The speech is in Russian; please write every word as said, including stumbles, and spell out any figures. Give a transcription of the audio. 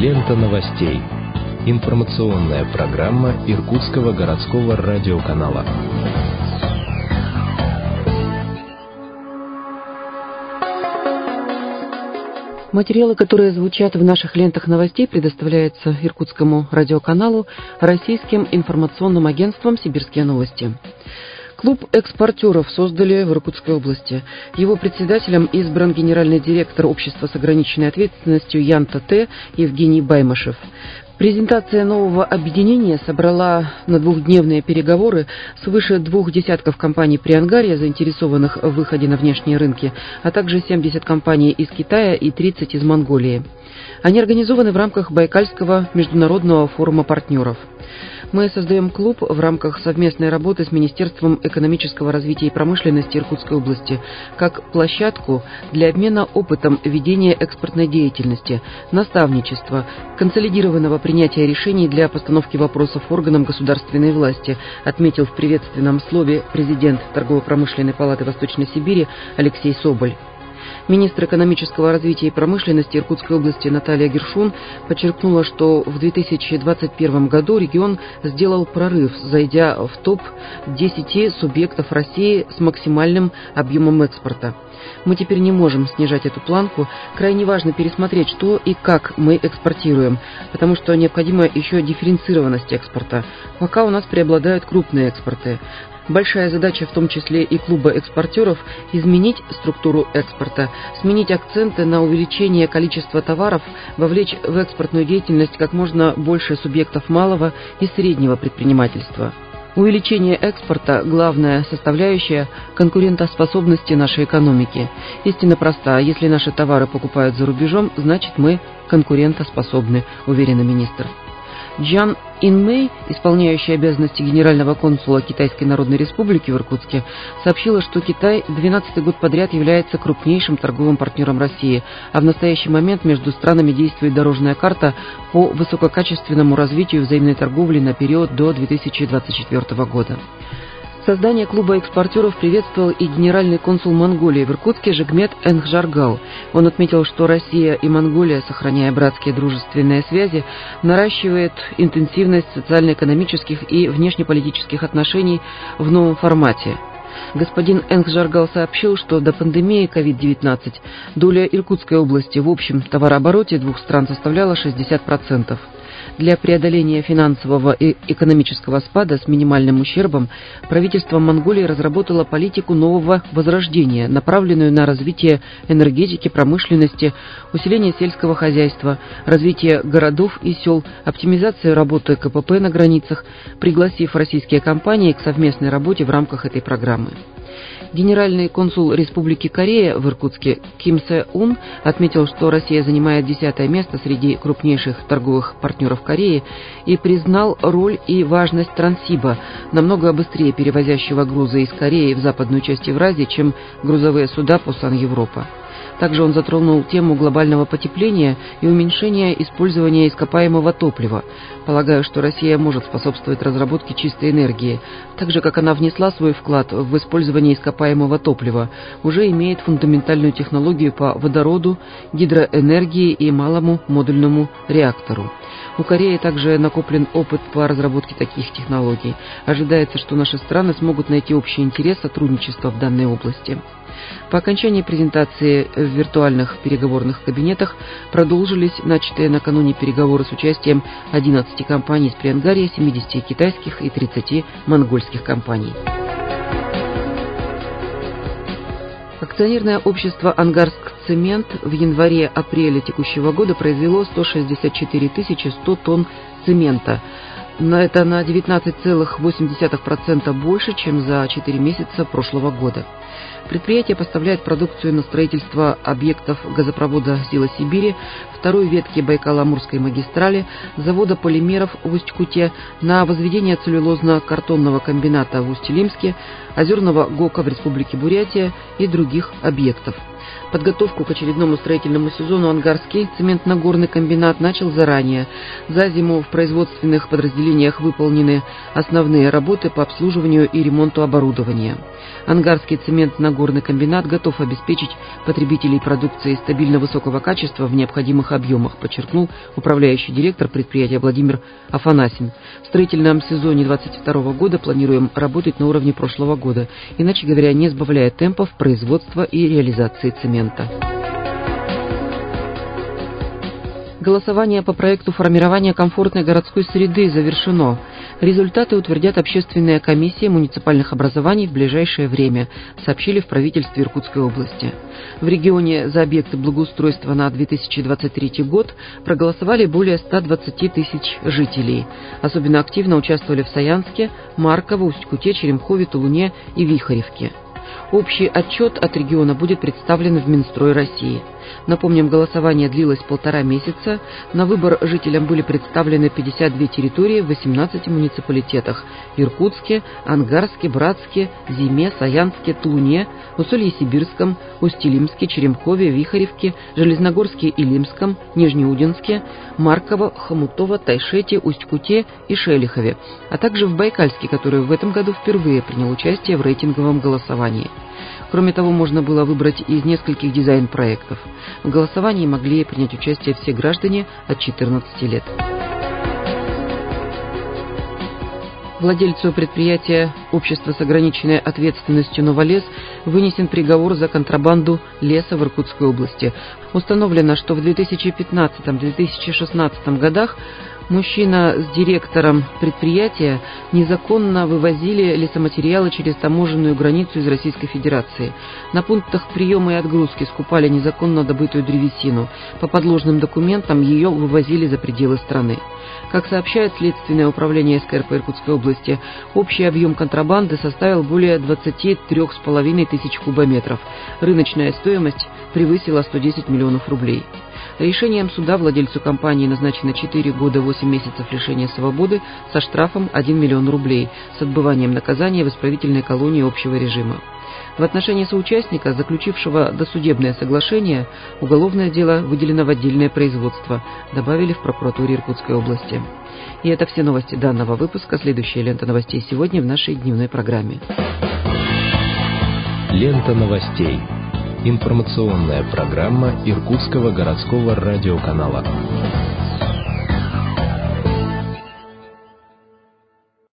Лента новостей. Информационная программа Иркутского городского радиоканала. Материалы, которые звучат в наших лентах новостей, предоставляются Иркутскому радиоканалу Российским информационным агентством «Сибирские новости». Клуб экспортеров создали в Иркутской области. Его председателем избран генеральный директор общества с ограниченной ответственностью Янта-Т Евгений Баймашев. Презентация нового объединения собрала на двухдневные переговоры свыше двух десятков компаний Приангарья, заинтересованных в выходе на внешние рынки, а также семьдесят компаний из Китая и тридцать из Монголии. Они организованы в рамках Байкальского международного форума партнеров. Мы создаем клуб в рамках совместной работы с Министерством экономического развития и промышленности Иркутской области как площадку для обмена опытом ведения экспортной деятельности, наставничества, консолидированного принятия решений для постановки вопросов органам государственной власти, отметил в приветственном слове президент Торгово-промышленной палаты Восточной Сибири Алексей Соболь. Министр экономического развития и промышленности Иркутской области Наталья Гершун подчеркнула, что в две тысячи двадцать первом году регион сделал прорыв, зайдя в топ десяти субъектов России с максимальным объемом экспорта. Мы теперь не можем снижать эту планку. Крайне важно пересмотреть, что и как мы экспортируем, потому что необходима еще дифференцированность экспорта. Пока у нас преобладают крупные экспорты. Большая задача, в том числе и клуба экспортеров, изменить структуру экспорта, сменить акценты на увеличение количества товаров, вовлечь в экспортную деятельность как можно больше субъектов малого и среднего предпринимательства. Увеличение экспорта – главная составляющая конкурентоспособности нашей экономики. Истина проста: если наши товары покупают за рубежом, значит мы конкурентоспособны, уверен министр. Джан Инмэй, исполняющая обязанности генерального консула Китайской Народной Республики в Иркутске, сообщила, что Китай двенадцатый год подряд является крупнейшим торговым партнером России, а в настоящий момент между странами действует дорожная карта по высококачественному развитию взаимной торговли на период до две тысячи двадцать четвёртого года. Создание клуба экспортеров приветствовал и генеральный консул Монголии в Иркутске Жигмет Энгжаргал. Он отметил, что Россия и Монголия, сохраняя братские дружественные связи, наращивает интенсивность социально-экономических и внешнеполитических отношений в новом формате. Господин Энгжаргал сообщил, что до пандемии ковид девятнадцать доля Иркутской области в общем товарообороте двух стран составляла шестьдесят процентов. Для преодоления финансового и экономического спада с минимальным ущербом правительство Монголии разработало политику нового возрождения, направленную на развитие энергетики, промышленности, усиление сельского хозяйства, развитие городов и сел, оптимизацию работы ка пэ пэ на границах, пригласив российские компании к совместной работе в рамках этой программы. Генеральный консул Республики Корея в Иркутске Ким Сэ Ун отметил, что Россия занимает десятое место среди крупнейших торговых партнеров Кореи и признал роль и важность Транссиба, намного быстрее перевозящего грузы из Кореи в западную часть Евразии, чем грузовые суда Пусан-Европа. Также он затронул тему глобального потепления и уменьшения использования ископаемого топлива. Полагаю, что Россия может способствовать разработке чистой энергии, так же, как она внесла свой вклад в использование ископаемого топлива, уже имеет фундаментальную технологию по водороду, гидроэнергии и малому модульному реактору. У Кореи также накоплен опыт по разработке таких технологий. Ожидается, что наши страны смогут найти общий интерес сотрудничества в данной области. По окончании презентации в виртуальных переговорных кабинетах продолжились начатые накануне переговоры с участием одиннадцати компаний из Приангарья, семидесяти китайских и тридцати монгольских компаний. Акционерное общество «Ангарскцемент» в январе-апреле текущего года произвело сто шестьдесят четыре тысячи сто тонн цемента. Это на девятнадцать целых восемь десятых процента больше, чем за четыре месяца прошлого года. Предприятие поставляет продукцию на строительство объектов газопровода «Сила Сибири», второй ветки Байкало-Амурской магистрали, завода полимеров в Усть-Куте, на возведение целлюлозно-картонного комбината в Усть-Илимске, озерного ГОКа в Республике Бурятия и других объектов. Подготовку к очередному строительному сезону Ангарский цементно-горный комбинат начал заранее. За зиму в производственных подразделениях выполнены основные работы по обслуживанию и ремонту оборудования. Ангарский цементно-горный комбинат готов обеспечить потребителей продукции стабильно высокого качества в необходимых объемах, подчеркнул управляющий директор предприятия Владимир Афанасин. В строительном сезоне две тысячи двадцать второго года планируем работать на уровне прошлого года, иначе говоря, не сбавляя темпов производства и реализации цемента. Голосование по проекту формирования комфортной городской среды завершено. Результаты утвердят общественная комиссия муниципальных образований в ближайшее время, сообщили в правительстве Иркутской области. В регионе за объекты благоустройства на две тысячи двадцать третий год проголосовали более ста двадцати тысяч жителей. Особенно активно участвовали в Саянске, Марково, Усть-Куте, Черемхове, Тулуне и Вихоревке. Общий отчет от региона будет представлен в Минстрой России. Напомним, голосование длилось полтора месяца. На выбор жителям были представлены пятьдесят две территории в восемнадцати муниципалитетах: Иркутске, Ангарске, Братске, Зиме, Саянске, Тулуне, Усолье-Сибирском, Усть-Илимске, Черемхове, Вихоревке, Железногорске, Илимском, Нижнеудинске, Марково, Хомутово, Тайшете, Усть-Куте и Шелихове, а также в Байкальске, который в этом году впервые принял участие в рейтинговом голосовании. Кроме того, можно было выбрать из нескольких дизайн-проектов. В голосовании могли принять участие все граждане от четырнадцати лет. Владельцу предприятия «Общество с ограниченной ответственностью «Новолес» вынесен приговор за контрабанду леса в Иркутской области. Установлено, что в две тысячи пятнадцатом — две тысячи шестнадцатом годах мужчина с директором предприятия незаконно вывозили лесоматериалы через таможенную границу из Российской Федерации. На пунктах приема и отгрузки скупали незаконно добытую древесину. По подложным документам ее вывозили за пределы страны. Как сообщает Следственное управление эс ка эр пэ Иркутской области, общий объем контрабанды составил более двадцати трёх с половиной тысяч кубометров. Рыночная стоимость превысила сто десять миллионов рублей. Решением суда владельцу компании назначено четыре года восемь месяцев лишения свободы со штрафом один миллион рублей с отбыванием наказания в исправительной колонии общего режима. В отношении соучастника, заключившего досудебное соглашение, уголовное дело выделено в отдельное производство, добавили в прокуратуре Иркутской области. И это все новости данного выпуска. Следующая лента новостей сегодня в нашей дневной программе. Лента новостей. Информационная программа Иркутского городского радиоканала.